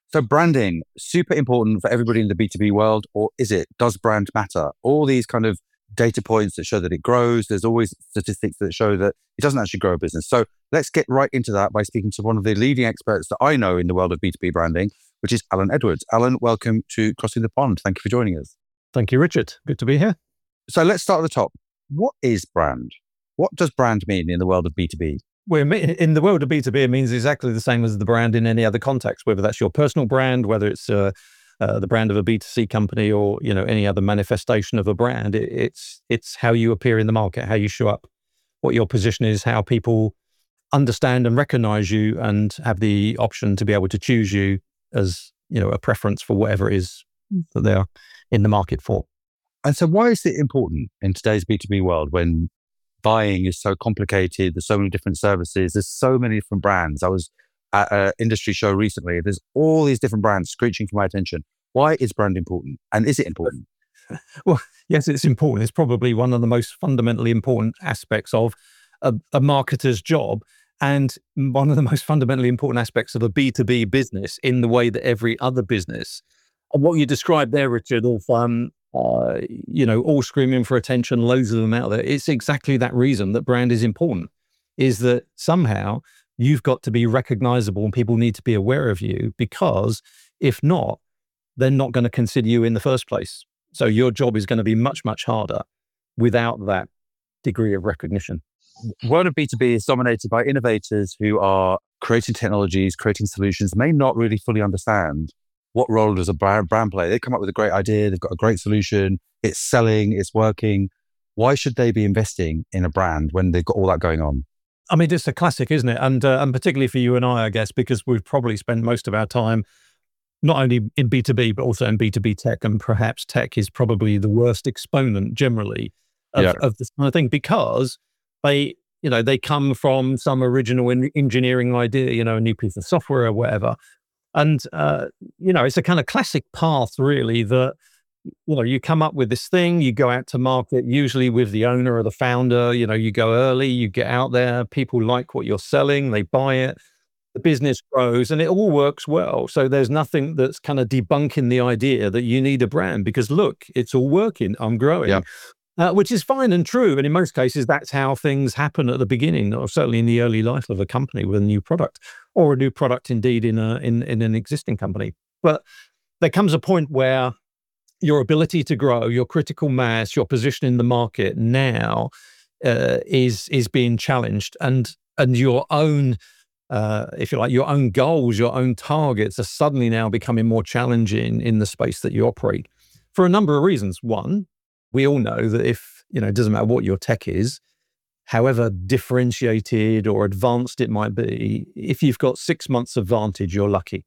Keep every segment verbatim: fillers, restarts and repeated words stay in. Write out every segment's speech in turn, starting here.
So branding, super important for everybody in the B two B world, or is it? Does brand matter? All these kind of data points that show that it grows. There's always statistics that show that it doesn't actually grow a business. So let's get right into that by speaking to one of the leading experts that I know in the world of B two B branding, which is Alan Edwards. Alan, welcome to Crossing the Pond. Thank you for joining us. Thank you, Richard. Good to be here. So let's start at the top. What is brand? What does brand mean in the world of B two B? Well, in the world of B two B, it means exactly the same as the brand in any other context, whether that's your personal brand, whether it's uh, uh, the brand of a B two C company, or you know any other manifestation of a brand. It, it's it's how you appear in the market, how you show up, what your position is, how people understand and recognize you, and have the option to be able to choose you as you know a preference for whatever it is that they are in the market for. And so, why is it important in today's B two B world when buying is so complicated? There's so many different services. There's so many different brands. I was at an industry show recently. There's all these different brands screeching for my attention. Why is brand important? And is it important? Well, yes, it's important. It's probably one of the most fundamentally important aspects of a, a marketer's job, and one of the most fundamentally important aspects of a B two B business in the way that every other business. And what you described there, Richard, of um, Uh, you know, all screaming for attention, loads of them out there. It's exactly that reason that brand is important, is that somehow you've got to be recognizable and people need to be aware of you, because if not, they're not going to consider you in the first place. So your job is going to be much, much harder without that degree of recognition. The world of B two B is dominated by innovators who are creating technologies, creating solutions, may not really fully understand what role does a brand, brand play. They come up with a great idea, they've got a great solution, it's selling, it's working. Why should they be investing in a brand when they've got all that going on? I mean, it's a classic, isn't it? And uh, and particularly for you and I, I guess, because we've probably spent most of our time not only in B two B, but also in B two B tech, and perhaps tech is probably the worst exponent generally of, yeah. of this kind of thing, because they, you know, they come from some original in- engineering idea, you know, a new piece of software or whatever. And, uh, you know, it's a kind of classic path, really, that, you know, you come up with this thing, you go out to market, usually with the owner or the founder, you know, you go early, you get out there, people like what you're selling, they buy it, the business grows, and it all works well. So there's nothing that's kind of debunking the idea that you need a brand, because look, it's all working, I'm growing. Yeah. Uh, which is fine and true. And in most cases, that's how things happen at the beginning, or certainly in the early life of a company with a new product, or a new product indeed in a in, in an existing company. But there comes a point where your ability to grow, your critical mass, your position in the market now uh, is is being challenged, and and your own, uh, if you like, your own goals, your own targets are suddenly now becoming more challenging in the space that you operate, for a number of reasons. One, we all know that if, you know, it doesn't matter what your tech is, however differentiated or advanced it might be, if you've got six months advantage, you're lucky.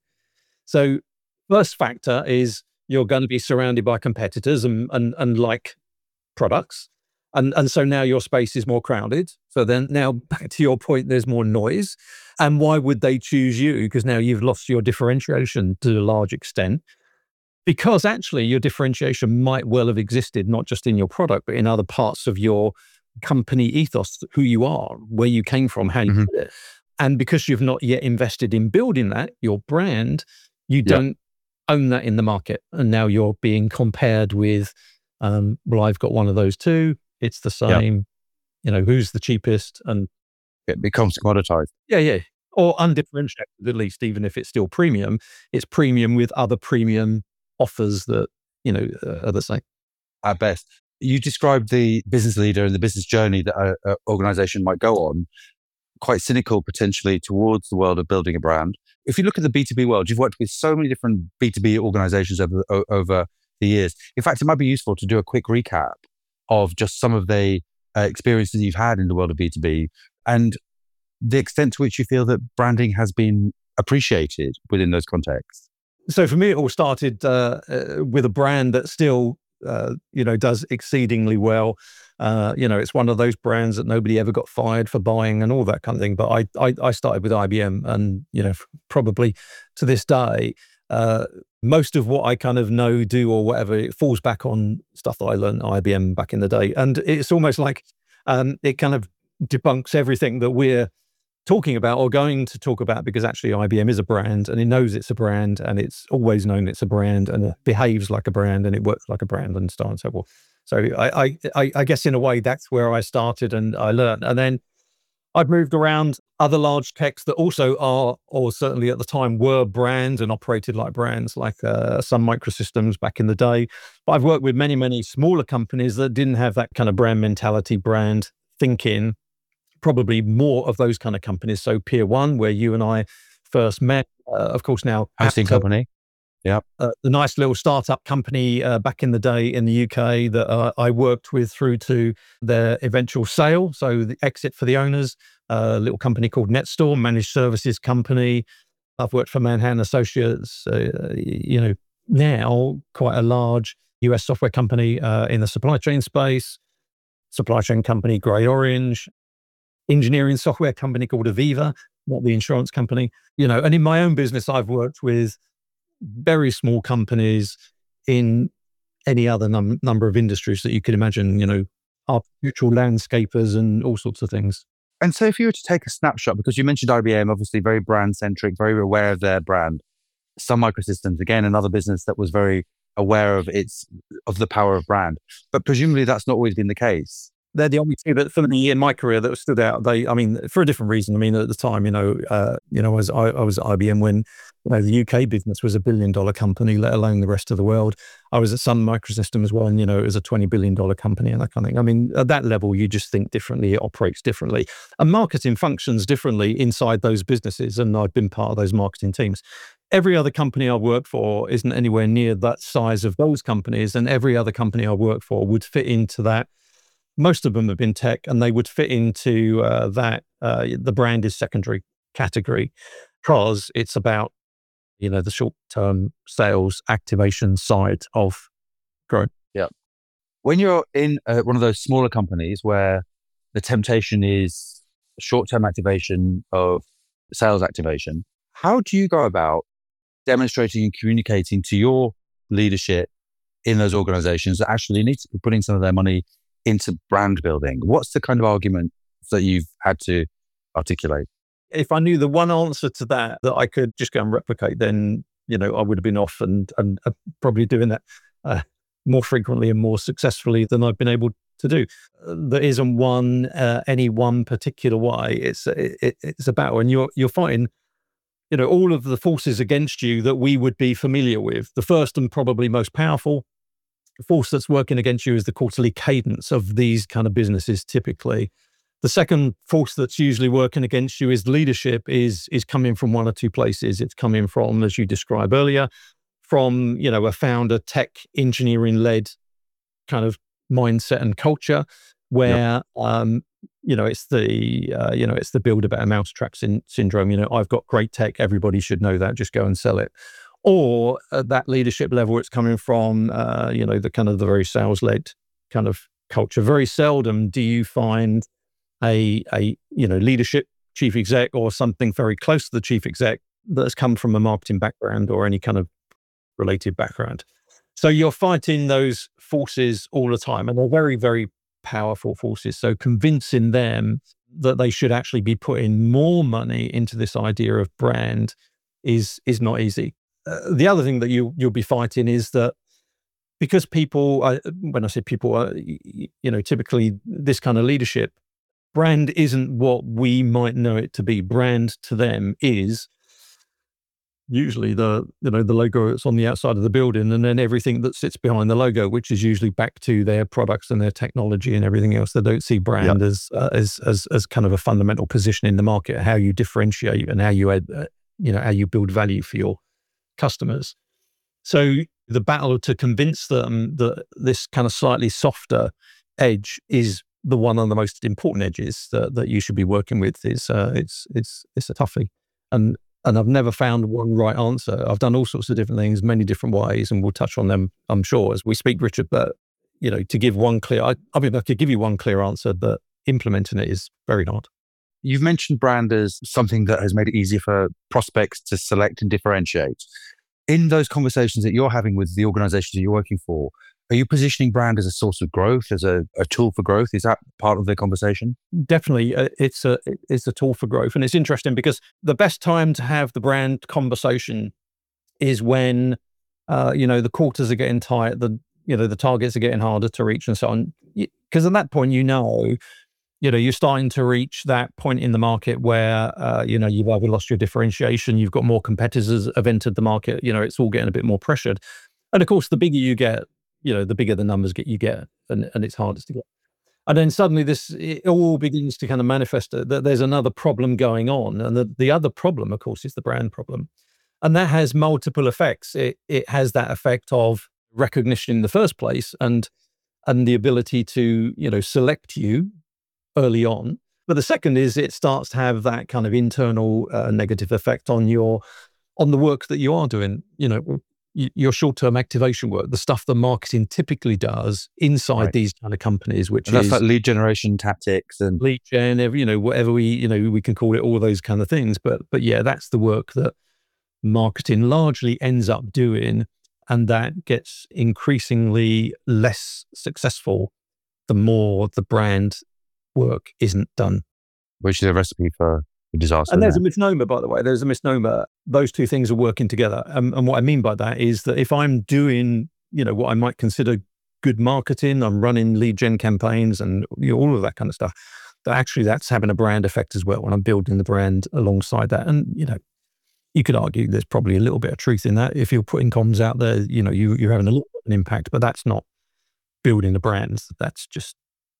So first factor is you're going to be surrounded by competitors and, and, and like products. And, and so now your space is more crowded. So then now back to your point, there's more noise. And why would they choose you? Because now you've lost your differentiation to a large extent. Because actually your differentiation might well have existed, not just in your product, but in other parts of your company ethos, who you are, where you came from, how you Mm-hmm. did it. And because you've not yet invested in building that, your brand, you don't own that in the market. And now you're being compared with, um, well, I've got one of those too. It's the same, Yep. you know, who's the cheapest? And It becomes commoditized. yeah, yeah. Or undifferentiated, at least, even if it's still premium, it's premium with other premium offers that, you know, uh, are the same. At best. You described the business leader and the business journey that an organization might go on, quite cynical potentially towards the world of building a brand. If you look at the B two B world, you've worked with so many different B two B organizations over, o- over the years. In fact, it might be useful to do a quick recap of just some of the uh, experiences you've had in the world of B two B and the extent to which you feel that branding has been appreciated within those contexts. So for me, it all started uh, uh, with a brand that still, uh, you know, does exceedingly well. Uh, you know, it's one of those brands that nobody ever got fired for buying and all that kind of thing. But I, I, I started with I B M, and you know, probably to this day, uh, most of what I kind of know, do, or whatever, it falls back on stuff that I learned at I B M back in the day, and it's almost like um, it kind of debunks everything that we're talking about or going to talk about, because actually I B M is a brand and it knows it's a brand and it's always known it's a brand and it behaves like a brand and it works like a brand and so on and so forth. So I, I, I guess in a way that's where I started and I learned. And then I've moved around other large techs that also are, or certainly at the time were brands and operated like brands, like uh, Sun Microsystems back in the day. But I've worked with many, many smaller companies that didn't have that kind of brand mentality, brand thinking, probably more of those kind of companies. So Pier One, where you and I first met, uh, of course now. Hosting company. Yeah. Uh, the nice little startup company uh, back in the day in the U K that uh, I worked with through to their eventual sale. So the exit for the owners, a little company called NetStorm, managed services company. I've worked for Manhattan Associates, uh, you know, now quite a large U S software company uh, in the supply chain space, supply chain company, Grey Orange, engineering software company called Aviva, not the insurance company, you know, and in my own business, I've worked with very small companies in any other num- number of industries that you could imagine, you know, architectural landscapers and all sorts of things. And so if you were to take a snapshot, because you mentioned I B M, obviously very brand centric, very aware of their brand. Sun Microsystems, again, another business that was very aware of its, of the power of brand. But presumably that's not always been the case. They're the only two that for me in my career that stood out. They, I mean, for a different reason. I mean, at the time, you know, uh, you know, as I, I was at I B M when, you know, the U K business was a billion dollar company, let alone the rest of the world. I was at Sun Microsystems when, you know, it was a twenty billion dollar company and that kind of thing. I mean, at that level, you just think differently, it operates differently. And marketing functions differently inside those businesses. And I've been part of those marketing teams. Every other company I work for isn't anywhere near that size of those companies. And every other company I work for would fit into that. Most of them have been tech and they would fit into uh, that. Uh, the brand is secondary category because it's about, you know, the short-term sales activation side of growth. Yeah. When you're in uh, one of those smaller companies where the temptation is short-term activation of sales activation, how do you go about demonstrating and communicating to your leadership in those organizations that actually need to be putting some of their money into brand building? What's the kind of argument that you've had to articulate? If I knew the one answer to that that I could just go and replicate, then, you know, I would have been off and, and uh, probably doing that uh, more frequently and more successfully than I've been able to do. Uh, there isn't one, uh, any one particular way. It's it, it's about when you're you're fighting, you know, all of the forces against you that we would be familiar with. The first and probably most powerful force that's working against you is the quarterly cadence of these kind of businesses typically. The second force that's usually working against you is leadership is is coming from one or two places. It's coming from, as you described earlier, from, you know, a founder tech engineering led kind of mindset and culture where, yep. um, you know, it's the, uh, you know, it's the build a better mousetrap syn- syndrome. You know, I've got great tech. Everybody should know that. Just go and sell it. Or at that leadership level, it's coming from, uh, you know, the kind of the very sales-led kind of culture. Very seldom do you find a, a, you know, leadership chief exec or something very close to the chief exec that's come from a marketing background or any kind of related background. So you're fighting those forces all the time, and they're very, very powerful forces. So convincing them that they should actually be putting more money into this idea of brand is is not easy. Uh, the other thing that you, you'll be fighting is that because people, uh, when I say people, uh, you, you know, typically this kind of leadership, brand isn't what we might know it to be. Brand to them is usually the, you know, the logo that's on the outside of the building and then everything that sits behind the logo, which is usually back to their products and their technology and everything else. They don't see brand yep. as, uh, as, as, as kind of a fundamental position in the market, how you differentiate and how you add, uh, you know, how you build value for your customers. So the battle to convince them that this kind of slightly softer edge is the one of the most important edges that, that you should be working with. Is uh, it's it's it's a toughie, and and I've never found one right answer. I've done all sorts of different things, many different ways, and we'll touch on them, I'm sure, as we speak, Richard. But you know, to give one clear, I, I mean, I could give you one clear answer, but implementing it is very hard. You've mentioned brand as something that has made it easier for prospects to select and differentiate. In those conversations that you're having with the organizations that you're working for, Are you positioning brand as a source of growth, as a, a tool for growth? Is that part of the conversation? Definitely, uh, it's a it's a tool for growth, and it's interesting because the best time to have the brand conversation is when uh, you know the quarters are getting tight, the you know the targets are getting harder to reach, and so on. Because at that point, you know, you know, you're starting to reach that point in the market where uh, you know you've either lost your differentiation, you've got more competitors have entered the market. You know, it's all getting a bit more pressured, and of course, the bigger you get, you know, the bigger the numbers get you get, and, and it's hardest to get. And then suddenly this, it all begins to kind of manifest that there's another problem going on. And the, the other problem, of course, is the brand problem. And that has multiple effects. It it has that effect of recognition in the first place and and the ability to, you know, select you early on. But the second is it starts to have that kind of internal uh, negative effect on your, on the work that you are doing. You know, your short-term activation work, the stuff that marketing typically does inside right. these kind of companies, which and that's is like lead generation tactics and lead gen, you know, whatever we, you know, we can call it, all those kind of things. But, but yeah, that's the work that marketing largely ends up doing, and that gets increasingly less successful the more the brand work isn't done. Which is a recipe for disaster. And there's there. a misnomer, by the way. There's a misnomer. Those two things are working together. Um, and what I mean by that is that if I'm doing, you know, what I might consider good marketing, I'm running lead gen campaigns and you know, all of that kind of stuff, that actually that's having a brand effect as well when I'm building the brand alongside that. And, you know, you could argue there's probably a little bit of truth in that. If you're putting comms out there, you know, you, you're having a little bit of an impact, but that's not building a brand. That's just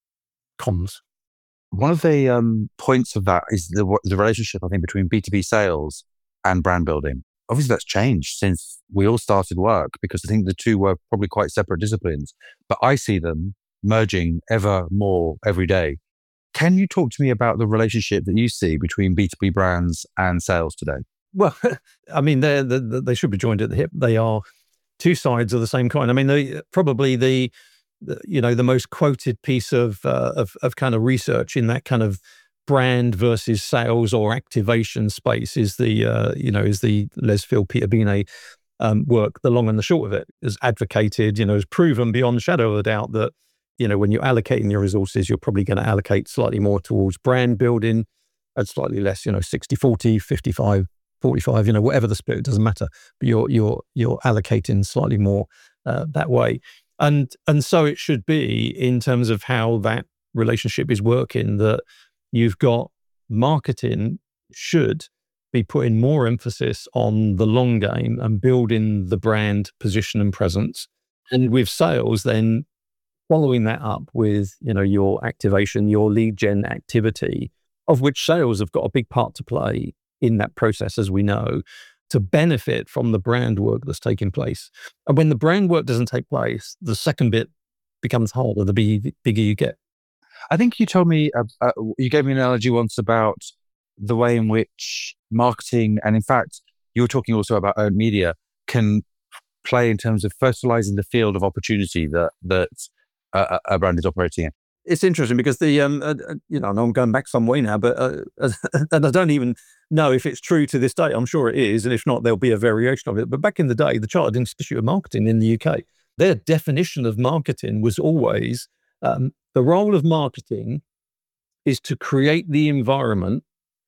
comms. One of the um, points of that is the, the relationship, I think, between B two B sales and brand building. Obviously, that's changed since we all started work because I think the two were probably quite separate disciplines, but I see them merging ever more every day. Can you talk to me about the relationship that you see between B two B brands and sales today? Well, I mean, they they should be joined at the hip. They are two sides of the same coin. I mean, they, probably the, the, you know, the most quoted piece of, uh, of of kind of research in that kind of brand versus sales or activation space is the, uh, you know, is the Les Phil Peter Binet um, work. The long and the short of it is advocated, you know, is proven beyond a shadow of a doubt that, you know, when you're allocating your resources, you're probably going to allocate slightly more towards brand building and slightly less, you know, sixty forty, fifty-five forty-five, you know, whatever the split, it doesn't matter. But you're you're you're allocating slightly more uh, that way. And and so it should be in terms of how that relationship is working, that you've got marketing should be putting more emphasis on the long game and building the brand position and presence. And with sales, then following that up with, you know, your activation, your lead gen activity, of which sales have got a big part to play in that process, as we know, to benefit from the brand work that's taking place. And when the brand work doesn't take place, the second bit becomes harder the big, bigger you get. I think you told me, uh, uh, you gave me an analogy once about the way in which marketing, and in fact, you were talking also about earned media, can play in terms of fertilizing the field of opportunity that that uh, a brand is operating in. It's interesting because the, um, uh, you know, I'm going back some way now, but uh, and I don't even know if it's true to this day. I'm sure it is. And if not, there'll be a variation of it. But back in the day, the Chartered Institute of Marketing in the U K, their definition of marketing was always um, the role of marketing is to create the environment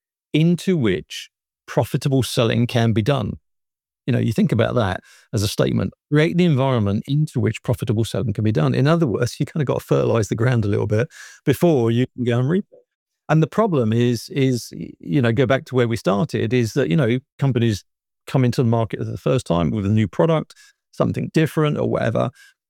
into which profitable selling can be done. You know, you think about that as a statement, create the environment into which profitable selling can be done. In other words, you kind of got to fertilize the ground a little bit before you can go and reap it. And the problem is, is, you know, go back to where we started, is that, you know, companies come into the market for the first time with a new product, something different or whatever.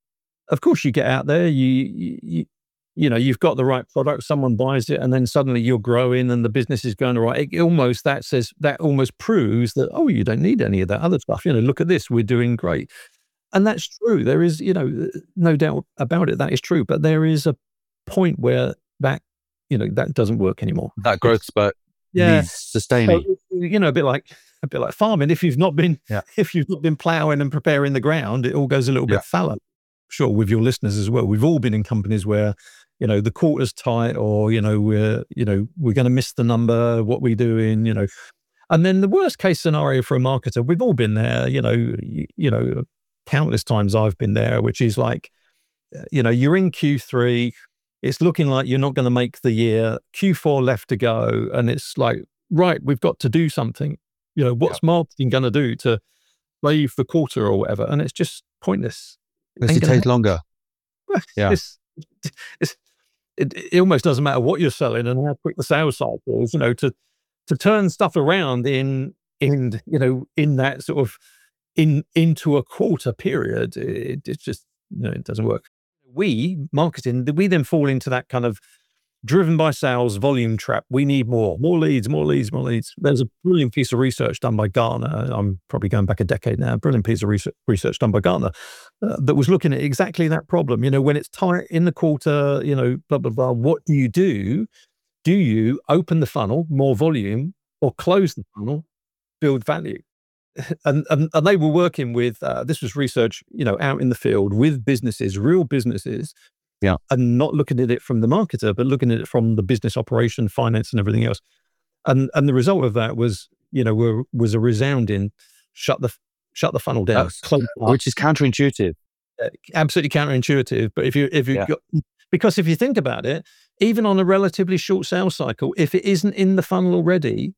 Of course, you get out there, you, you, you know, you've got the right product, someone buys it, and then suddenly you're growing and the business is going all right. It almost, that says, that almost proves that, oh, you don't need any of that other stuff. You know, look at this, we're doing great. And that's true. There is, you know, no doubt about it. That is true. But there is a point where that, you know, that doesn't work anymore. That growth spurt yeah. needs sustaining. So, you know, a bit like, a bit like farming. If you've not been, yeah. if you've not been plowing and preparing the ground, it all goes a little yeah. bit fallow. Sure, with your listeners as well. We've all been in companies where, you know, the quarter's tight, or, you know, we're, you know, we're going to miss the number, what we doing, you know. And then the worst case scenario for a marketer, we've all been there, you know, you, you know, countless times I've been there, which is like, you know, you're in Q three, it's looking like you're not going to make the year, Q four left to go. And it's like, right, we've got to do something. You know, what's yeah. marketing going to do to leave the quarter or whatever? And it's just pointless. Does it take happen. longer? yeah. It's, it's, it, it almost doesn't matter what you're selling and how quick the sales cycle is, you know, to, to turn stuff around in, in, you know, in that sort of, in, into a quarter period, it, it's just, you know, it doesn't work. We, marketing, we then fall into that kind of driven by sales volume trap. We need more, more leads, more leads, more leads. There's a brilliant piece of research done by Gartner. I'm probably going back a decade now. Brilliant piece of research, research done by Gartner uh, that was looking at exactly that problem. You know, when it's tight in the quarter, you know, blah, blah, blah. What do you do? Do you open the funnel, more volume, or close the funnel, build value? And, and and they were working with, uh, this was research, you know, out in the field with businesses, real businesses, yeah, and not looking at it from the marketer, but looking at it from the business operation, finance, and everything else. And and the result of that was, you know, were, was a resounding shut the shut the funnel down, close which is counterintuitive. Uh, absolutely counterintuitive. But if you if you yeah. got, because if you think about it, even on a relatively short sales cycle, if it isn't in the funnel already,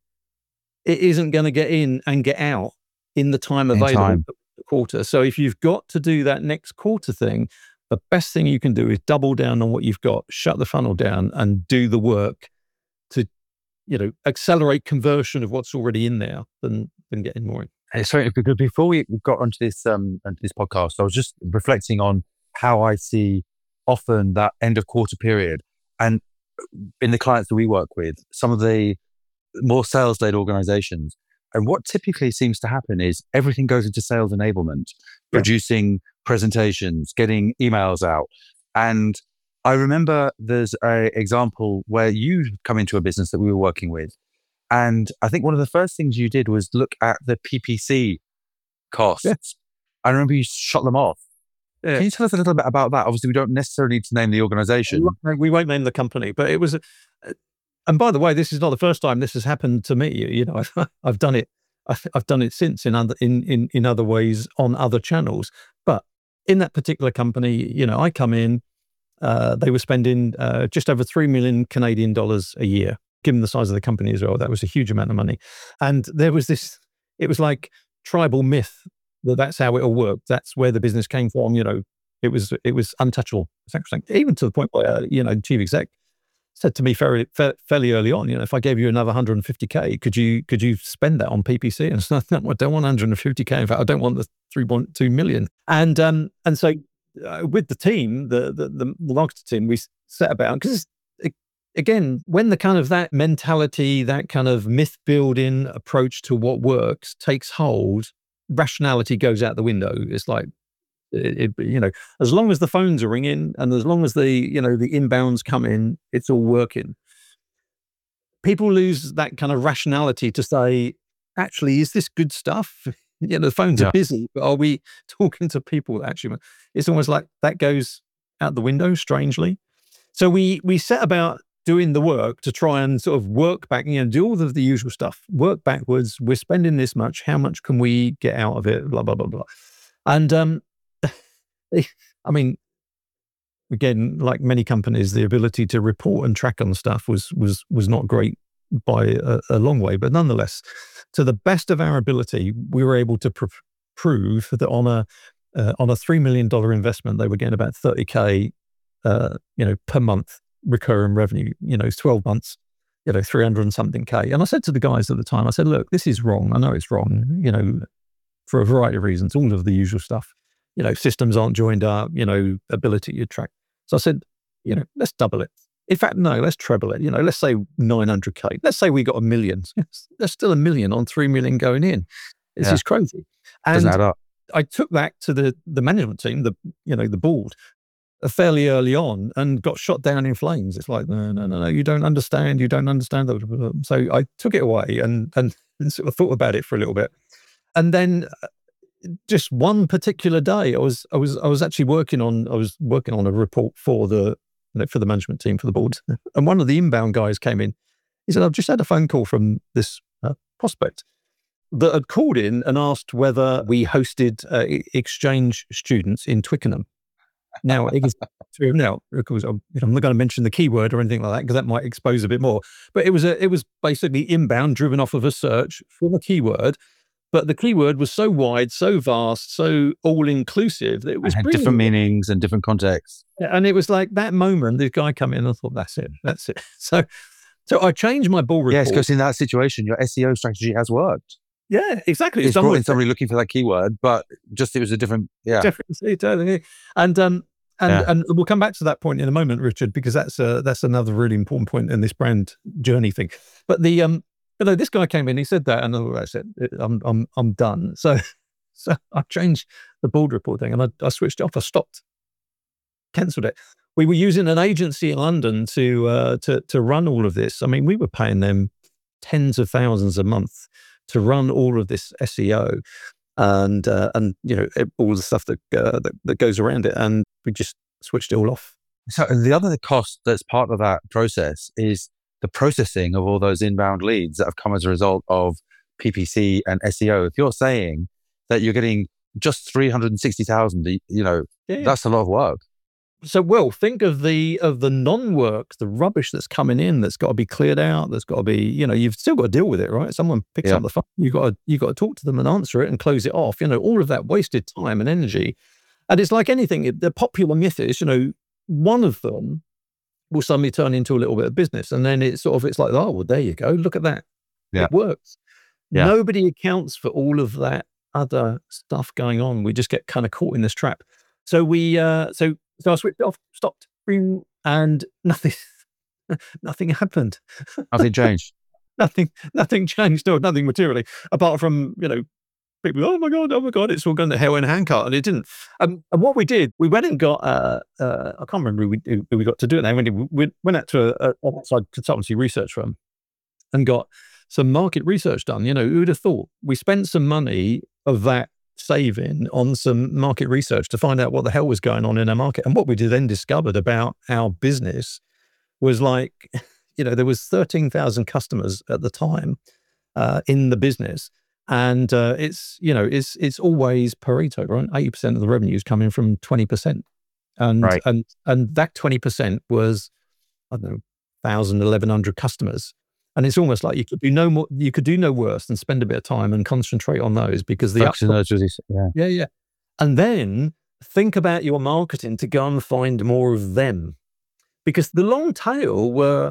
it isn't going to get in and get out in the time available time. for the quarter. So if you've got to do that next quarter thing, the best thing you can do is double down on what you've got, shut the funnel down, and do the work to, you know, accelerate conversion of what's already in there than than getting more in. Sorry, because before we got onto this um onto this podcast, I was just reflecting on how I see often that end of quarter period, and in the clients that we work with, some of the more sales-led organizations. And what typically seems to happen is everything goes into sales enablement, yeah. producing presentations, getting emails out. And I remember there's an example where you come into a business that we were working with. And I think one of the first things you did was look at the P P C costs. Yeah. I remember you shut them off. Yeah. Can you tell us a little bit about that? Obviously, we don't necessarily need to name the organization. We won't name the company, but it was... A, and by the way, this is not the first time this has happened to me. You know, I've, I've done it. I've done it since in other in, in in other ways on other channels. But in that particular company, you know, I come in. Uh, they were spending uh, just over three million Canadian dollars a year, given the size of the company as well. That was a huge amount of money. And there was this. It was like tribal myth that that's how it all worked. That's where the business came from. You know, it was it was untouchable, even to the point where uh, you know, chief exec said to me fairly, fairly early on, you know, if I gave you another one hundred fifty K, could you could you spend that on P P C? And I don't want one hundred fifty K. In fact, I don't want the three point two million. And um and so uh, with the team, the the the marketing team, we set about, because again, when the kind of that mentality, that kind of myth building approach to what works takes hold, rationality goes out the window. It's like, It, it, you know, as long as the phones are ringing and as long as the, you know, the inbounds come in, it's all working. People lose that kind of rationality to say, actually, is this good stuff? You know, the phones yeah. are busy, but are we talking to people that actually? It's almost like that goes out the window, strangely. So we we set about doing the work to try and sort of work back, you know, do all of the usual stuff, work backwards. We're spending this much. How much can we get out of it? Blah, blah, blah, blah. And, um, I mean, again, like many companies, the ability to report and track on stuff was was was not great by a, a long way. But nonetheless, to the best of our ability, we were able to pr- prove that on a uh, on a three million dollar investment, they were getting about thirty K, uh, you know, per month recurring revenue. You know, twelve months, you know, three hundred and something K. And I said to the guys at the time, I said, look, this is wrong. I know it's wrong. You know, for a variety of reasons, all of the usual stuff. You know, systems aren't joined up, you know, ability to track. So I said, you know, let's double it. In fact, no, let's treble it. You know, let's say nine hundred K. Let's say we got a million. There's still a million on three million going in. This yeah. is crazy. And doesn't add up. I took that to the the management team, the, you know, the board, uh, fairly early on and got shot down in flames. It's like, no, no, no, no, you don't understand. You don't understand. So I took it away and, and, and sort of thought about it for a little bit. And then just one particular day, I was I was I was actually working on I was working on a report for the you know, for the management team, for the board, and one of the inbound guys came in. He said, "I've just had a phone call from this uh, prospect that had called in and asked whether we hosted uh, exchange students in Twickenham." Now, it is true. Now, of course, I'm, you know, I'm not going to mention the keyword or anything like that because that might expose a bit more. But it was a, it was basically inbound, driven off of a search for the keyword. But the keyword was so wide, so vast, so all inclusive that it was Had brilliant. different meanings and different contexts. And it was like that moment, this guy come in and I thought, that's it, that's it. So, so I changed my bull report. Yes, because in that situation, your S E O strategy has worked. Yeah, exactly. It's brought in somebody looking for that keyword, but just it was a different, yeah. Definitely. And um, and yeah. and we'll come back to that point in a moment, Richard, because that's uh, that's another really important point in this brand journey thing. But the um, you know, this guy came in, he said that, and I said, I'm I'm I'm done. So so I changed the board report thing, and I, I switched it off. I stopped, cancelled it. We were using an agency in London to uh, to to run all of this. I mean, we were paying them tens of thousands a month to run all of this S E O and, uh, and you know, all the stuff that, uh, that that goes around it. And we just switched it all off. So the other cost that's part of that process is the processing of all those inbound leads that have come as a result of P P C and S E O. If you're saying that you're getting just three hundred sixty thousand, you know, yeah, yeah. that's a lot of work. So, well, think of the of the non-work, the rubbish that's coming in, that's got to be cleared out. There's got to be, you know, you've still got to deal with it, right? Someone picks yeah. up the phone, you got to you got to talk to them and answer it and close it off. You know, all of that wasted time and energy. And it's like anything. It, the popular myth is, you know, one of them will suddenly turn into a little bit of business, and then it's sort of it's like, oh, well, there you go, look at that, yeah. it works. Yeah. Nobody accounts for all of that other stuff going on. We just get kind of caught in this trap. So we, uh, so. So I switched it off, stopped, and nothing, nothing happened. Nothing changed. nothing, nothing changed. No, nothing materially, apart from, you know, people. Oh my god, oh my god, it's all going to hell in a handcart, and it didn't. Um, and what we did, we went and got. Uh, uh, I can't remember who we, who we got to do it. Now we, we went out to a, a outside consultancy research firm and got some market research done. You know, who would have thought? We spent some money of that saving on some market research to find out what the hell was going on in our market. And what we then discovered about our business was like, you know, there was thirteen thousand customers at the time uh, in the business. And uh, it's, you know, it's it's always Pareto, right? eighty percent of the revenue is coming from twenty percent. And, right. and, and that twenty percent was, I don't know, one thousand, eleven hundred customers. And it's almost like you could do no more, you could do no worse than spend a bit of time and concentrate on those because the up- those, yeah. yeah, yeah. And then think about your marketing to go and find more of them, because the long tail were,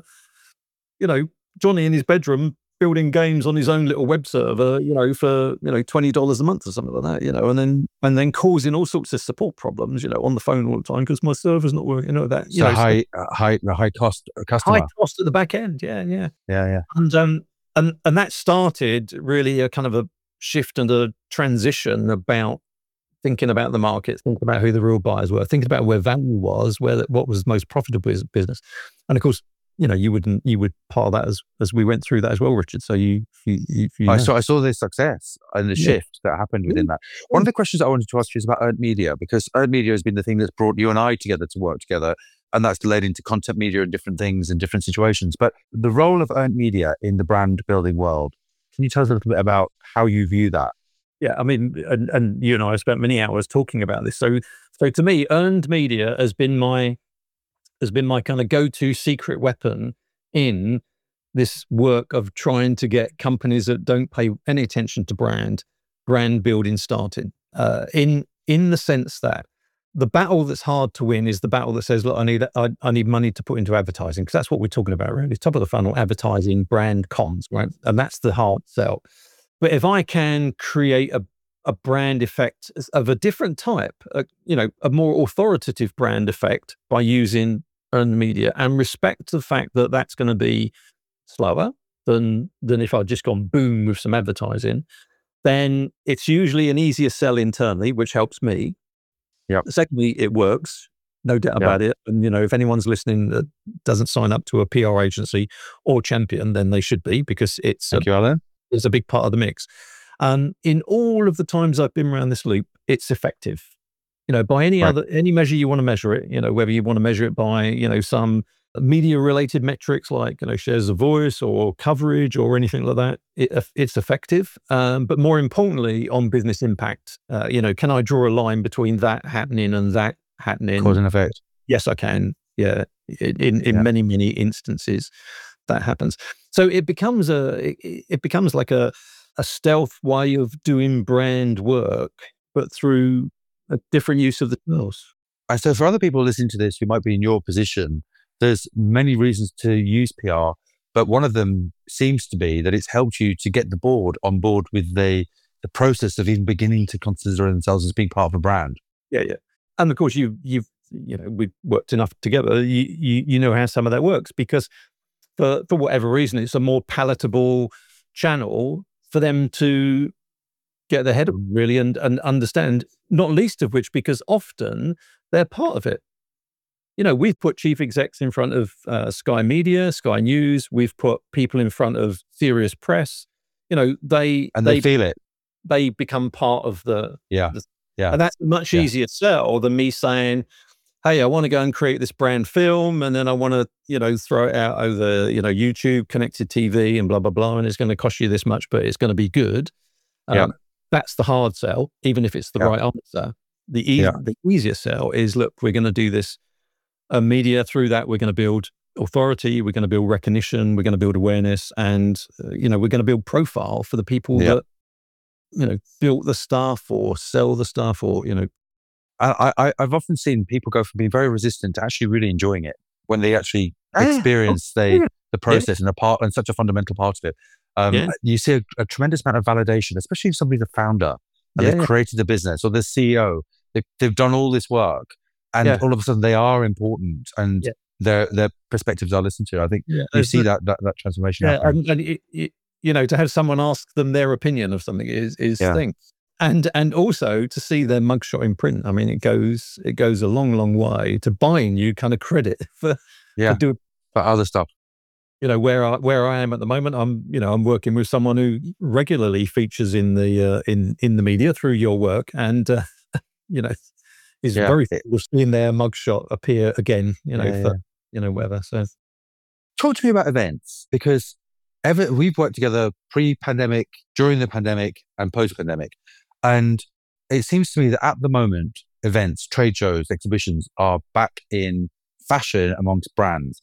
you know, Johnny in his bedroom building games on his own little web server, you know, for, you know, twenty dollars a month or something like that, you know, and then, and then causing all sorts of support problems, you know, on the phone all the time because my server's not working, you know, that, you so know. high, so, uh, high, high cost customer. High cost at the back end. Yeah. Yeah. Yeah. Yeah. And, um, and, and that started really a kind of a shift and a transition about thinking about the market, thinking about who the real buyers were, thinking about where value was, where, what was most profitable business. And of course, you know, you wouldn't, you would part that as, as we went through that as well, Richard. So you, you, you, you I saw, I saw the success and the Yeah. shift that happened within that. One of the questions I wanted to ask you is about earned media, because earned media has been the thing that's brought you and I together to work together. And that's led into content media and different things in different situations. But the role of earned media in the brand building world, can you tell us a little bit about how you view that? Yeah, I mean, and, and you and I have spent many hours talking about this. So, so to me, earned media has been my, has been my kind of go-to secret weapon in this work of trying to get companies that don't pay any attention to brand, brand building started. Uh, in in the sense that the battle that's hard to win is the battle that says, look, I need I, I need money to put into advertising, because that's what we're talking about, really. Top of the funnel, advertising, brand comms, right? And that's the hard sell. But if I can create a a brand effect of a different type, a, you know, a more authoritative brand effect by using earned media, and respect the fact that that's going to be slower than than if I'd just gone boom with some advertising, then it's usually an easier sell internally, which helps me. Yeah. Secondly, it works, no doubt Yep. about it. And you know, if anyone's listening that doesn't sign up to a P R agency or champion, then they should be, because it's a, Thank you, Alan. it's a big part of the mix. Um, in all of the times I've been around this loop, it's effective. You know, by any Right. other, any measure you want to measure it, you know, whether you want to measure it by, you know, some media related metrics like, you know, shares of voice or coverage or anything like that, it, it's effective. Um, but more importantly, on business impact, uh, you know, can I draw a line between that happening and that happening. Cause and effect. Yes, I can. Yeah. In, in, in Yeah. many, many instances that happens. So it becomes a, it, it becomes like a, a stealth way of doing brand work, but through a different use of the tools. And so for other people listening to this who might be in your position, there's many reasons to use P R, but one of them seems to be that it's helped you to get the board on board with the the process of even beginning to consider themselves as being part of a brand. Yeah, yeah. And of course, you, you've, you know, we've worked enough together. You, you, you know how some of that works, because for, for whatever reason, it's a more palatable channel for them to get their head on, really, and, and understand, not least of which because often they're part of it. You know, we've put chief execs in front of uh, Sky Media, Sky News. We've put people in front of Serious Press. You know, they And they, they feel it. They become part of the yeah, the, yeah, and that's a much yeah. easier sell than me saying, "Hey, I want to go and create this brand film, and then I want to, you know, throw it out over, you know, YouTube, connected T V, and blah blah blah, and it's going to cost you this much, but it's going to be good." Um, yeah. That's the hard sell, even if it's the yeah. right answer. The easy, yeah. the easier sell is, look, we're going to do this uh, media. Through that, we're going to build authority, we're going to build recognition, we're going to build awareness, and uh, you know, we're going to build profile for the people yeah. that, you know, built the stuff or sell the stuff, or, you know. I, I, I've often seen people go from being very resistant to actually really enjoying it when they actually experience oh, the, yeah. the process yeah. and a part and such a fundamental part of it. Um, yeah. You see a, a tremendous amount of validation, especially if somebody's a founder and yeah, they've yeah. created the business, or the C E O. They've, they've done all this work, and Yeah. all of a sudden they are important, and yeah. their their perspectives are listened to. I think yeah. you see the, that, that that transformation yeah, happening. and, and it, it, you know, to have someone ask them their opinion of something is is Yeah. thing. And and also to see their mugshot in print. I mean, it goes it goes a long, long way to buying you kind of credit for, yeah. for doing for other stuff. You know, where I where I am at the moment, I'm you know I'm working with someone who regularly features in the uh, in in the media through your work, and uh, you know, is Yeah. very thankful seeing their mugshot appear again. You know, Yeah, for yeah. you know whatever. So, talk to me about events, because ever we've worked together pre-pandemic, during the pandemic, and post-pandemic, and it seems to me that at the moment, events, trade shows, exhibitions are back in fashion amongst brands.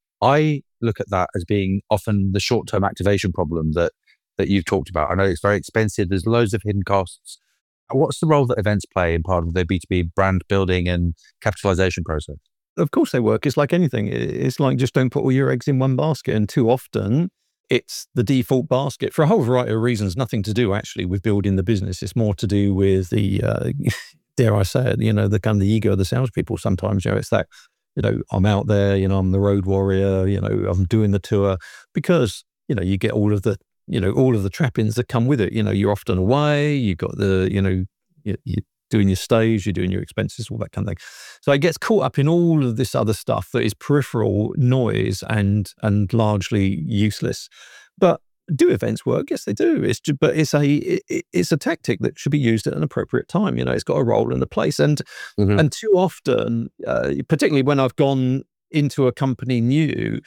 I look at that as being often the short-term activation problem that that you've talked about. I know it's very expensive. There's loads of hidden costs. What's the role that events play in part of the B two B brand building and capitalization process? of course they work. It's like anything. It's like, just don't put all your eggs in one basket. And too often it's the default basket for a whole variety of reasons, nothing to do actually with building the business. It's more to do with the, uh, dare I say it, you know, the kind of the ego of the salespeople sometimes. You know, it's that, you know, I'm out there, you know, I'm the road warrior, you know, I'm doing the tour, because, you know, you get all of the, you know, all of the trappings that come with it. You know, you're often away, you've got the, you know, you, you're doing your stage, you're doing your expenses, all that kind of thing. So it gets caught up in all of this other stuff that is peripheral noise and and largely useless. But do events work? Yes, they do. It's just, but it's a it, it's a tactic that should be used at an appropriate time. You know, it's got a role and a place. And Mm-hmm. and too often, uh, particularly when I've gone into a company new,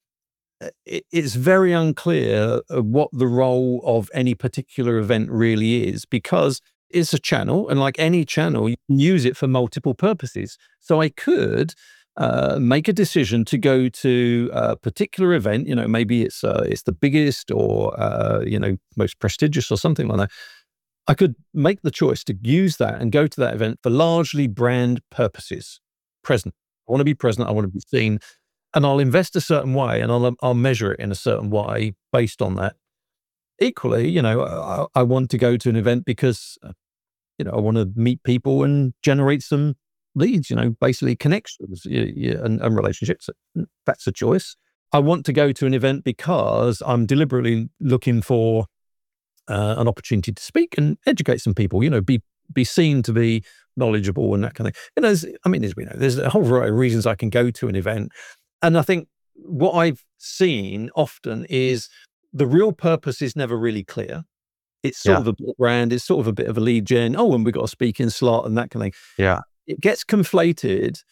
it, it's very unclear what the role of any particular event really is, because it's a channel, and like any channel, you can use it for multiple purposes. So I could uh, make a decision to go to a particular event. You know, maybe it's uh, it's the biggest or uh, you know, most prestigious or something like that. I could make the choice to use that and go to that event for largely brand purposes. Present. I want to be present. I want to be seen, and I'll invest a certain way, and I'll I'll measure it in a certain way based on that. Equally, you know, I, I want to go to an event because, uh, you know, I want to meet people and generate some leads, you know, basically connections yeah, yeah, and, and relationships. That's a choice. I want to go to an event because I'm deliberately looking for uh, an opportunity to speak and educate some people, you know, be be seen to be knowledgeable and that kind of thing. You know, there's, I mean, as we know, there's a whole variety of reasons I can go to an event. And I think what I've seen often is the real purpose is never really clear. It's sort Yeah. of a brand, it's sort of a bit of a lead gen. Oh, and we've got a speaking slot and that kind of thing. Yeah. It gets conflated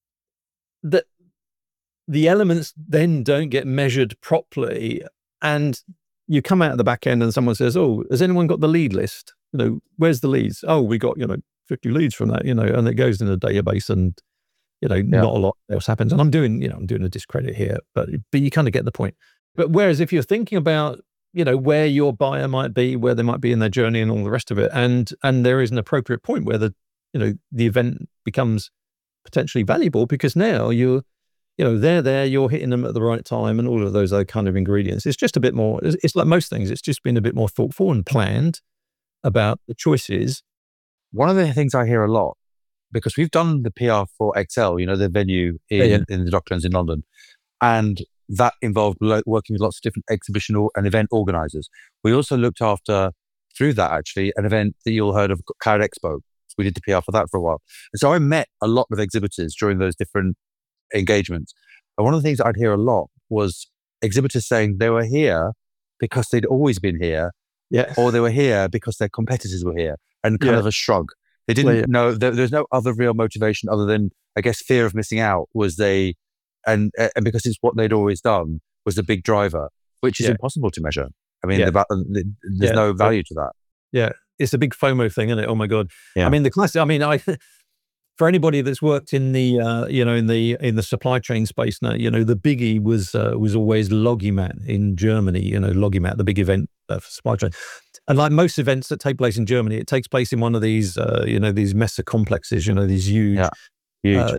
that the elements then don't get measured properly. And you come out of the back end and someone says, oh, has anyone got the lead list? You know, where's the leads? Oh, we got, you know, fifty leads from that, you know, and it goes in a database and, you know, Yeah. not a lot else happens. And I'm doing, you know, I'm doing a discredit here, but, but you kind of get the point. But whereas if you're thinking about, you know, where your buyer might be, where they might be in their journey and all the rest of it, and, and there is an appropriate point where the, you know, the event becomes potentially valuable because now you're, you know, they're there, you're hitting them at the right time and all of those other kind of ingredients. It's just a bit more, it's, it's like most things, it's just been a bit more thoughtful and planned about the choices. One of the things I hear a lot, because we've done the P R for Excel, you know, the venue in, Yeah, yeah. in the Docklands in London, and that involved lo- working with lots of different exhibition or, and event organizers. We also looked after, through that actually, an event that you all heard of, Cloud Expo. We did the P R for that for a while. And so I met a lot of exhibitors during those different engagements. And one of the things I'd hear a lot was exhibitors saying they were here because they'd always been here, Yeah. or they were here because their competitors were here, and kind Yeah. of a shrug. They didn't Yeah, yeah. know, there, there's no other real motivation other than, I guess, fear of missing out was they, and and because it's what they'd always done was the big driver, which is Yeah. impossible to measure. I mean, Yeah. the, va- the, there's Yeah. no value to that. Yeah. It's a big FOMO thing, isn't it? Oh my God. Yeah. I mean, the classic, I mean, I, for anybody that's worked in the, uh, you know, in the, in the supply chain space now, you know, the biggie was, uh, was always Logimat in Germany, you know, Logimat, the big event uh, for supply chain. And like most events that take place in Germany, it takes place in one of these, uh, you know, these Messe complexes, you know, these huge, Yeah. Huge. uh,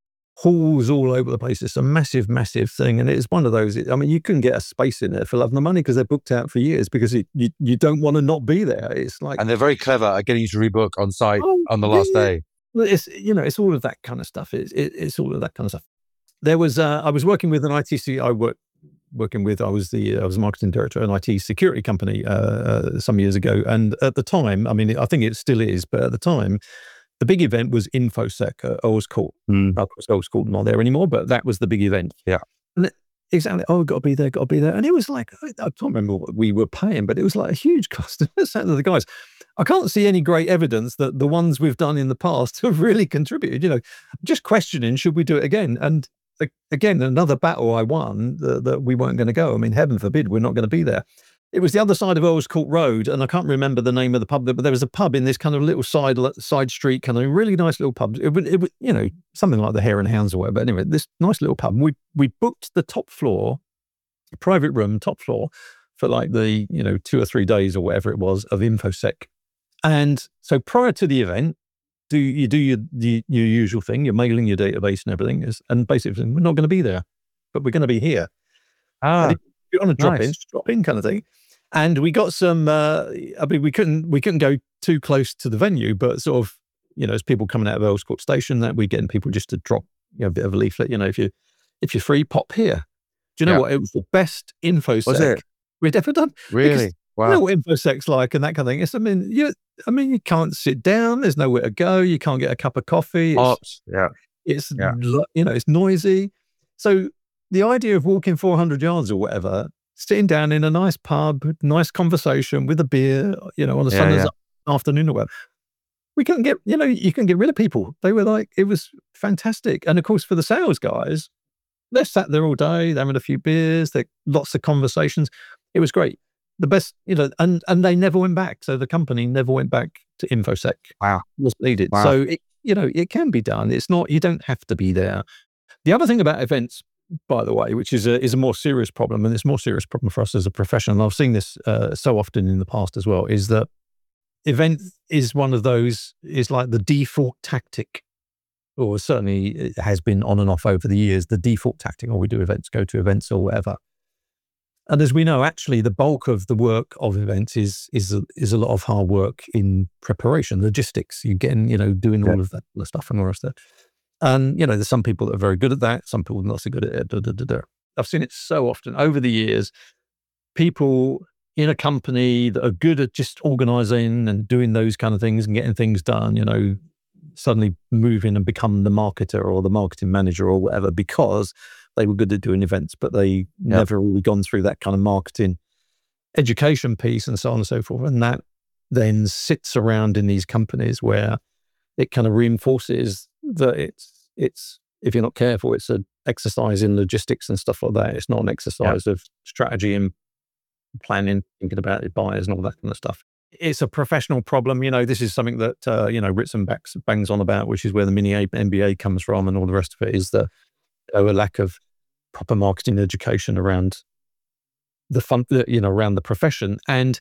halls all over the place. It's a massive, massive thing. And it's one of those, I mean, you couldn't get a space in there for love nor money because they're booked out for years because it, you, you don't want to not be there. It's like, and they're very clever at getting you to rebook on site oh, on the last yeah. day. Well, it's, you know, it's all of that kind of stuff. It's, it, it's all of that kind of stuff. There was, uh, I was working with an I T C, I worked, working with, I was the, I was marketing director of an I T security company, uh, uh, some years ago. And at the time, I mean, I think it still is, but at the time, the big event was InfoSec at Earls Court. Mm. Of course, Earls Court not there anymore, but that was the big event. Yeah. And it, exactly. Oh, got to be there, got to be there. And it was like, I, I can't remember what we were paying, but it was like a huge cost. The guys, I can't see any great evidence that the ones we've done in the past have really contributed. You know, just questioning, should we do it again? And a- again, another battle I won that, that we weren't going to go. I mean, heaven forbid, we're not going to be there. It was the other side of Earls Court Road, and I can't remember the name of the pub, but there was a pub in this kind of little side side street, kind of really nice little pub. It was, it was, you know, something like the Hare and Hounds or whatever. But anyway, this nice little pub. We we booked the top floor, private room, top floor, for like the, you know, two or three days or whatever it was of InfoSec. And so prior to the event, do you do your your, your usual thing, you're mailing your database and everything, is, and basically we're not going to be there, but we're going to be here. Ah, And if you're on a drop in, nice. drop in kind of thing. And we got some, uh, I mean, we couldn't, we couldn't go too close to the venue, but sort of, you know, as people coming out of Earls Court Station, that we're getting people just to drop, you know, a bit of a leaflet, you know, if you, if you're free, pop here. Do you know Yeah. what? It was the best InfoSec Was it? we'd ever done. Really? You Wow. know what InfoSec's like and that kind of thing. It's, I mean, you, I mean, you can't sit down. There's nowhere to go. You can't get a cup of coffee. It's, Ops. Yeah. it's Yeah. lo- you know, it's noisy. So the idea of walking four hundred yards or whatever, sitting down in a nice pub, nice conversation with a beer, you know, on a Yeah, Sunday yeah. afternoon or whatever, we couldn't get, you know, you can get rid of people. They were like, it was fantastic. And of course, for the sales guys, they sat there all day, they're having a few beers, they lots of conversations. It was great. The best, you know, and and they never went back. So the company never went back to InfoSec. Wow. Was needed. Wow. So it, you know, it can be done. It's not, you don't have to be there. The other thing about events, by the way, which is a is a more serious problem, and it's a more serious problem for us as a profession, and I've seen this uh, so often in the past as well, is that event is one of those, is like the default tactic, or certainly it has been on and off over the years, the default tactic, or we do events, go to events or whatever. And as we know, actually, the bulk of the work of events is is a, is a lot of hard work in preparation, logistics. You're getting, you know, doing Yeah. all of that the stuff and all the rest of it. And, you know, there's some people that are very good at that, some people not so good at it. Da, da, da, da. I've seen it so often over the years. People in a company that are good at just organizing and doing those kind of things and getting things done, you know, suddenly move in and become the marketer or the marketing manager or whatever because they were good at doing events, but they never really gone through that kind of marketing education piece and so on and so forth. And that then sits around in these companies where it kind of reinforces that it's, it's, if you're not careful, it's an exercise in logistics and stuff like that. It's not an exercise of strategy and planning, thinking about it, buyers and all that kind of stuff. it's a professional problem. You know, this is something that, uh, you know, Ritson backs, bangs on about, which is where the mini M B A comes from, and all the rest of it is the uh, a lack of proper marketing education around the fun, the, you know, around the profession. And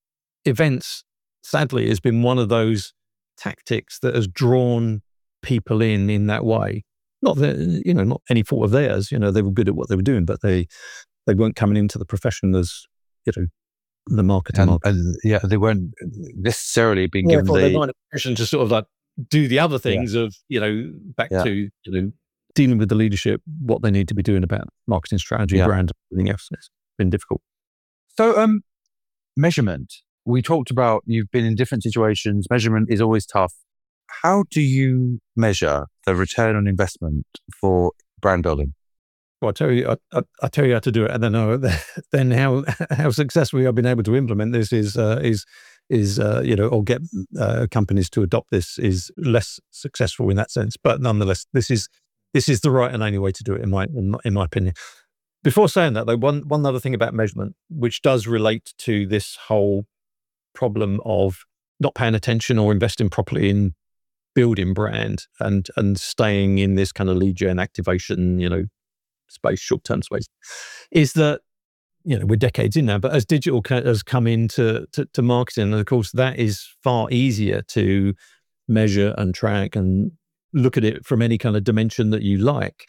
events, sadly, has been one of those tactics that has drawn people in in that way. Not that, you know, not any fault of theirs. You know, they were good at what they were doing, but they they weren't coming into the profession as, you know, the marketing. And, market. and yeah, they weren't necessarily being Yeah, given they're the not in a position to sort of like do the other things of, you know, back Yeah. to, you know, dealing with the leadership, what they need to be doing about marketing strategy, Yeah. brand, everything else. It's been difficult. So, um, measurement. We talked about you've been in different situations. Measurement is always tough. How do you measure the return on investment for brand building? Well, I tell you, I, I, I tell you how to do it, and then uh, then how how successfully I've been able to implement this is uh, is is uh, you know, or get uh, companies to adopt this is less successful in that sense. But nonetheless, this is this is the right and only way to do it in my in my, in my opinion. Before saying that, though, one one other thing about measurement, which does relate to this whole problem of not paying attention or investing properly in building brand and and staying in this kind of lead gen activation, you know, space, short-term space, is that, you know, we're decades in now, but as digital ca- has come into to, to marketing, and of course that is far easier to measure and track and look at it from any kind of dimension that you like.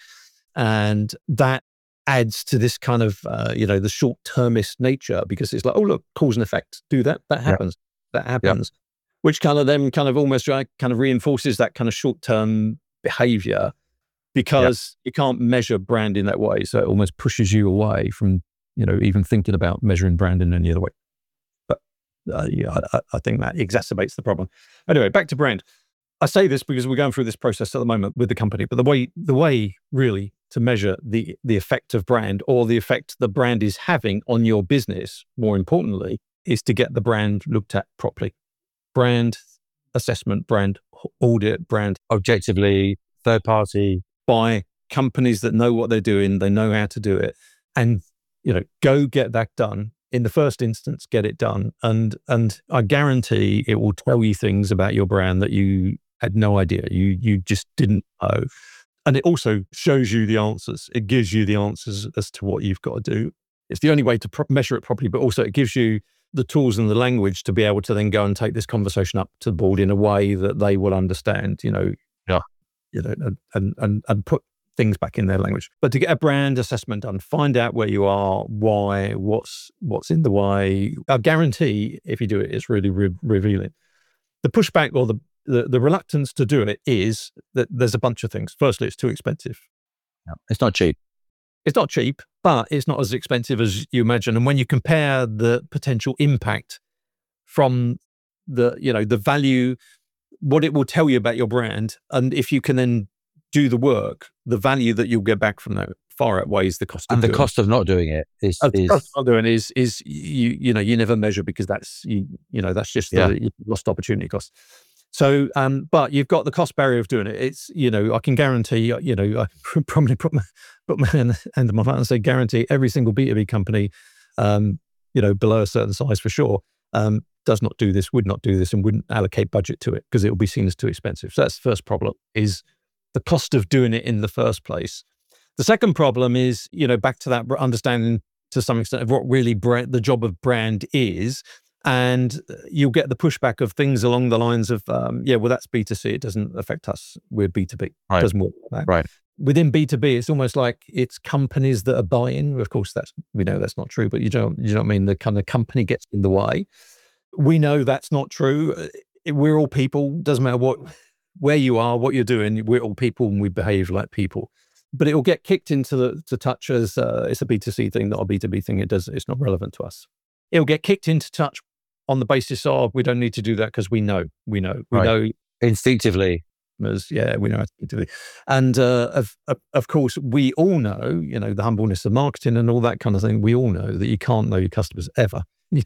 And that adds to this kind of, uh, you know, the short-termist nature, because it's like, oh, look, cause and effect, do that, that happens, that happens, which kind of then kind of almost like kind of reinforces that kind of short-term behavior, because you can't measure brand in that way. So it almost pushes you away from, you know, even thinking about measuring brand in any other way. But uh, yeah, I, I think that exacerbates the problem. Anyway, back to brand. I say this because we're going through this process at the moment with the company, but the way, the way really to measure the, the effect of brand, or the effect the brand is having on your business, more importantly, is to get the brand looked at properly. Brand assessment, brand audit, brand Objectively, third party. by companies that know what they're doing, they know how to do it, and, you know, go get that done. In the first instance, get it done. And and I guarantee it will tell you things about your brand that you had no idea. You you just didn't know. And it also shows you the answers. It gives you the answers as to what you've got to do. It's the only way to pro- measure it properly, but also it gives you the tools and the language to be able to then go and take this conversation up to the board in a way that they will understand, you know, Yeah. you know, and, and, and put things back in their language. But to get a brand assessment done, find out where you are, why, what's what's in the way. I guarantee if you do it, it's really re- revealing. The pushback or the, the the reluctance to do it is that there's a bunch of things. Firstly, it's too expensive. Yeah. It's not cheap. It's not cheap, but it's not as expensive as you imagine. And when you compare the potential impact from the, you know, the value, what it will tell you about your brand, and if you can then do the work, the value that you'll get back from that far outweighs the cost. And of the doing cost of not doing it is, it. The is cost of not doing is is you you know you never measure, because that's you you know that's just Yeah. the lost opportunity cost. So, um, but you've got the cost barrier of doing it. It's, you know, I can guarantee, you know, I probably put my put my hand on my heart and say, guarantee every single B two B company, um, you know, below a certain size for sure, um, does not do this, would not do this, and wouldn't allocate budget to it because it will be seen as too expensive. So that's the first problem, is the cost of doing it in the first place. The second problem is, you know, back to that understanding to some extent of what really brand, the job of brand is. And you'll get the pushback of things along the lines of, um, yeah, well, that's B two C. It doesn't affect us. We're B two B. Right. It doesn't work like that. Right. Within B two B, it's almost like it's companies that are buying. Of course, that's, we know that's not true, but you don't, you know what I mean? The kind of company gets in the way. We know that's not true. We're all people. Doesn't matter what, where you are, what you're doing. We're all people, and we behave like people. But it will get kicked into the to touch as uh, it's a B two C thing, not a B two B thing. It does. It's not relevant to us. It'll get kicked into touch on the basis of, we don't need to do that because we know, we know, we Right. know instinctively. as, yeah, we know how to do it. And uh, of, of of course, we all know, you know, the humbleness of marketing and all that kind of thing. We all know that you can't know your customers ever.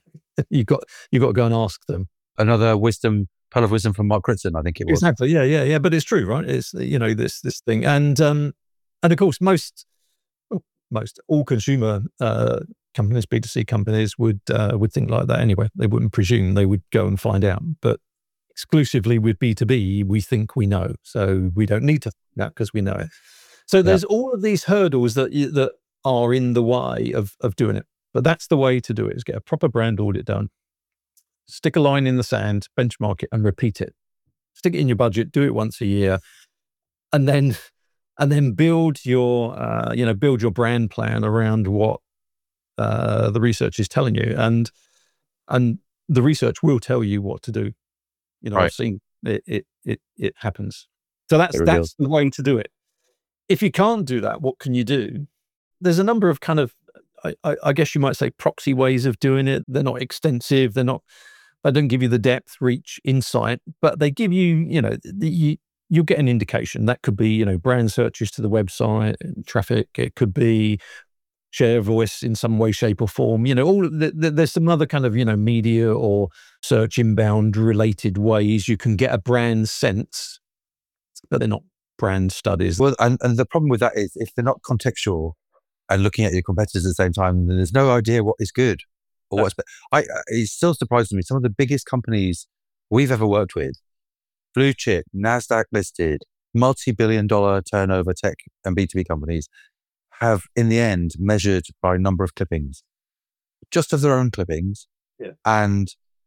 you got you got to go and ask them. Another wisdom, pearl of wisdom from Mark Ritson, I think it was. Exactly. Yeah, yeah, yeah. But it's true, right? It's, you know, this this thing, and um, and of course, most well, most all consumer uh, companies, B two C companies would uh, would think like that anyway. They wouldn't presume, they would go and find out. But exclusively with B two B, we think we know. So we don't need to find out because we know it. So there's yeah. all of these hurdles that you, that are in the way of of doing it. But that's the way to do it, is get a proper brand audit done. Stick a line in the sand, benchmark it, and repeat it. Stick it in your budget, do it once a year, and then and then build your uh, you know build your brand plan around what uh, the research is telling you, and and the research will tell you what to do. You know, right. I've seen it it it, it happens. So that's that's the way to do it. If you can't do that, what can you do? There's a number of kind of I, I, I guess you might say proxy ways of doing it. They're not extensive. They're not. They don't give you the depth, reach, insight, but they give you, you know, the, you you'll get an indication. That could be, you know, brand searches to the website, traffic. It could be share voice in some way, shape, or form. You know, all the, the, there's some other kind of, you know, media or search inbound related ways you can get a brand sense, but they're not brand studies. Well, and, and the problem with that is if they're not contextual and looking at your competitors at the same time, then there's no idea what is good or what's bad. I, it still surprises me. Some of the biggest companies we've ever worked with, blue chip, NASDAQ listed, multi-billion dollar turnover tech and B two B companies, have in the end measured by number of clippings, just of their own clippings, yeah. and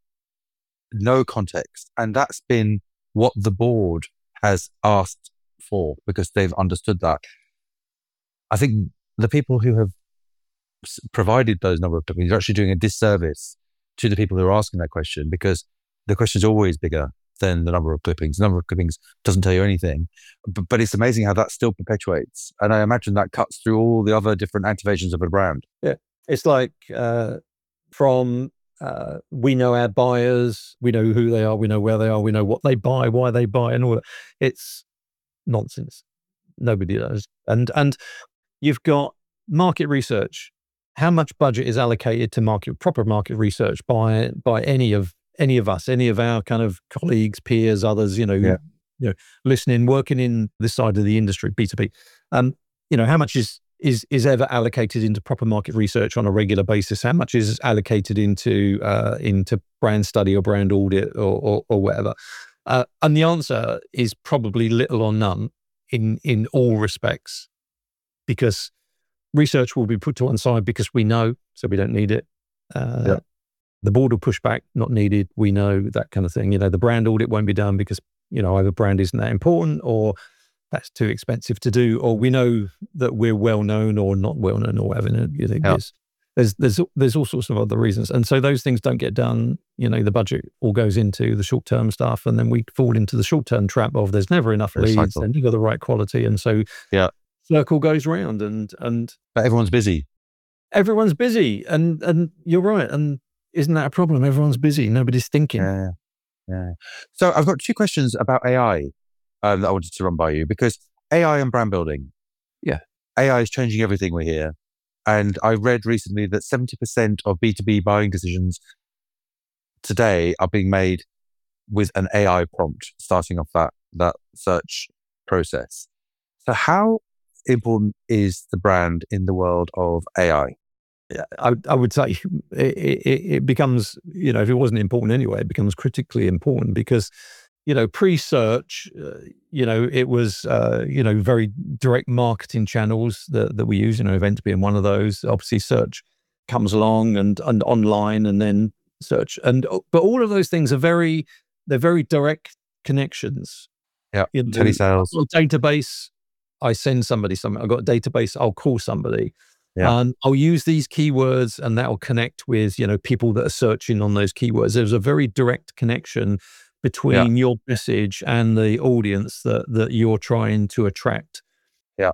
no context. And that's been what the board has asked for because they've understood that. I think the people who have provided those number of clippings are actually doing a disservice to the people who are asking that question, because the question is always bigger than the number of clippings. The number of clippings doesn't tell you anything, but, but it's amazing how that still perpetuates. And I imagine that cuts through all the other different activations of a brand. Yeah. It's like uh, from uh, we know our buyers, we know who they are, we know where they are, we know what they buy, why they buy, and all that. It's nonsense. Nobody does. And, and you've got market research. How much budget is allocated to market, proper market research by by any of any of us, any of our kind of colleagues, peers, others, you know, yeah. you know, listening, working in this side of the industry, B two B. Um, you know, how much is is is ever allocated into proper market research on a regular basis? How much is allocated into uh, into brand study or brand audit or or, or whatever? Uh, and the answer is probably little or none in in all respects, because research will be put to one side because we know, so we don't need it. Uh, yeah. The board will push back, not needed, we know, that kind of thing. You know, the brand audit won't be done because, you know, either brand isn't that important or that's too expensive to do, or we know that we're well known or not well known or whatever. You think yeah. there's, there's, there's all sorts of other reasons. And so those things don't get done. You know, the budget all goes into the short-term stuff, and then we fall into the short-term trap of there's never enough There's leads cycle. and you've got the right quality. And so yeah. circle goes round and, and but everyone's busy. Everyone's busy. And, and you're right. And isn't that a problem? Everyone's busy. Nobody's thinking. Yeah. Yeah. So I've got two questions about A I um, that I wanted to run by you, because A I and brand building. Yeah. A I is changing everything we hear. And I read recently that seventy percent of B two B buying decisions today are being made with an A I prompt starting off that, that search process. So how important is the brand in the world of A I? Yeah, I, I would say it, it, it becomes, you know, if it wasn't important anyway, it becomes critically important because, you know, pre-search, uh, you know, it was, uh, you know, very direct marketing channels that, that we use, you know, events being one of those. Obviously, search comes along and, and online and then search. And, but all of those things are very, they're very direct connections. Yeah, you know, telesales. Database, I send somebody something. I've got a database, I'll call somebody. Yeah. Um, I'll use these keywords and that will connect with, you know, people that are searching on those keywords. There's a very direct connection between yeah. your message and the audience that, that you're trying to attract. Yeah.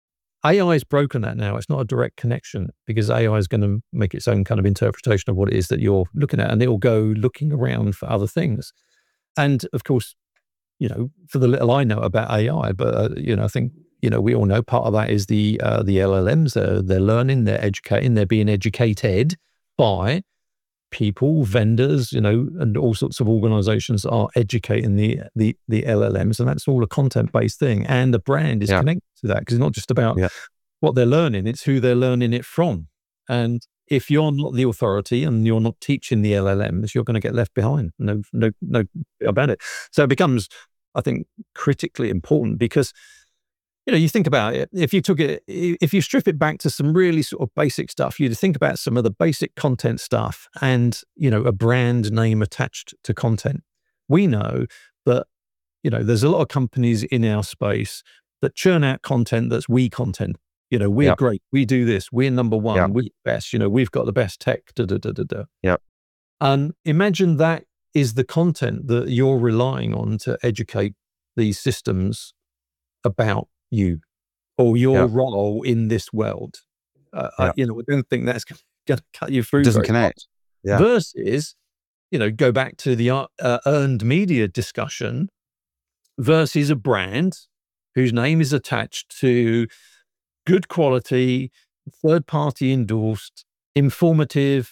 A I has broken that now. It's not a direct connection because A I is going to make its own kind of interpretation of what it is that you're looking at, and it will go looking around for other things. And of course, you know, for the little I know about A I, but, uh, you know, I think, you know, we all know part of that is the uh, the L L Ms. They're, they're learning, they're educating, they're being educated by people, vendors, you know, and all sorts of organizations are educating the the the L L Ms, and that's all a content-based thing. And the brand is yeah. connected to that because it's not just about yeah. what they're learning, it's who they're learning it from. And if you're not the authority and you're not teaching the L L Ms, you're going to get left behind. No, no, no about it. So it becomes, I think, critically important because, you know, you think about it, if you took it, if you strip it back to some really sort of basic stuff, you'd think about some of the basic content stuff and, you know, a brand name attached to content. We know that, you know, there's a lot of companies in our space that churn out content that's we content. You know, we're Yep. great. We do this. We're number one. Yep. We're the best. You know, we've got the best tech. Da, da, da, da, da. Yep. And imagine that is the content that you're relying on to educate these systems about you or your Yep. role in this world. Uh, I, Yep. you know, I don't think that's going to cut you through. It doesn't very connect. much. Yeah. Versus, you know, go back to the uh, earned media discussion versus a brand whose name is attached to good quality, third-party endorsed, informative,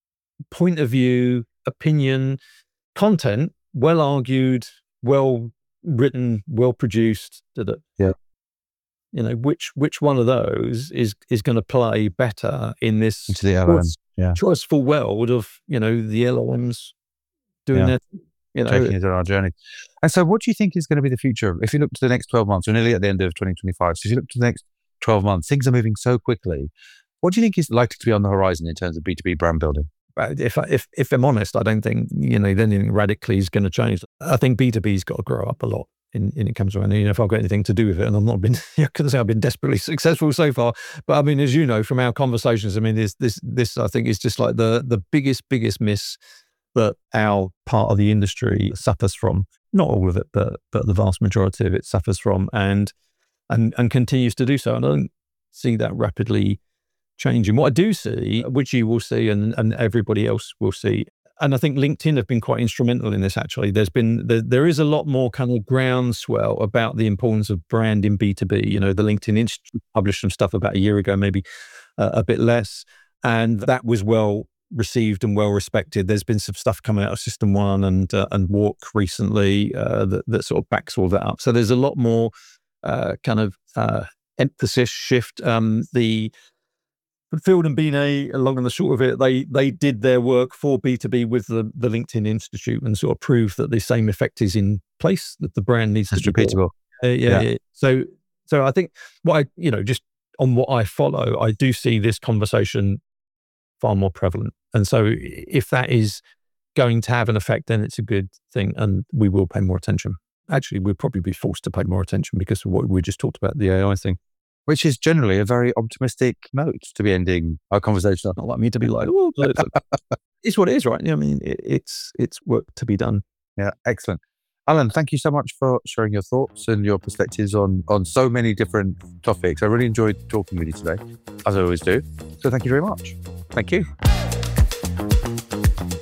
point of view, opinion, content, well argued, well written, well produced. Yeah. You know, which which one of those is is going to play better in this Into the L L M. choice- Yeah. choiceful world of, you know, the L L Ms doing Yeah. their, you know, Taking us on our journey. And so what do you think is going to be the future? If you look to the next twelve months, we're nearly at the end of twenty twenty-five. So if you look to the next twelve months, things are moving so quickly. What do you think is likely to be on the horizon in terms of B two B brand building? But if I- if if I'm honest, I don't think, you know, anything radically is going to change. I think B two B's got to grow up a lot in, in it comes around. And, you know, if I've got anything to do with it, and I've not been, I couldn't say I've been desperately successful so far. But I mean, as you know from our conversations, I mean, this this this I think is just like the the biggest biggest miss that our part of the industry suffers from. Not all of it, but but the vast majority of it suffers from, and and and continues to do so. And I don't see that rapidly changing. What I do see, which you will see and, and everybody else will see, and I think LinkedIn have been quite instrumental in this actually. There's been, there, there is a lot more kind of groundswell about the importance of brand in B two B. You know, the LinkedIn Institute published some stuff about a year ago, maybe uh, a bit less. And that was well received and well respected. There's been some stuff coming out of System One and uh, and Walk recently uh, that, that sort of backs all that up. So there's a lot more uh, kind of uh, emphasis shift. Um, the Field and Binet, along and the short of it, they they did their work for B two B with the, the LinkedIn Institute and sort of proved that the same effect is in place, that the brand needs It's to be repeatable. uh, yeah, Yeah. yeah. So so I think what I, you know, just on what I follow, I do see this conversation far more prevalent. And so if that is going to have an effect, then it's a good thing and we will pay more attention. Actually, we'll probably be forced to pay more attention because of what we just talked about, the A I thing. Which is generally a very optimistic note to be ending our conversation on. Not like me to be like, oh, but it's, it's what it is, right? I mean, it, it's it's work to be done. Yeah, excellent. Alan, thank you so much for sharing your thoughts and your perspectives on, on so many different topics. I really enjoyed talking with you today, as I always do. So thank you very much. Thank you.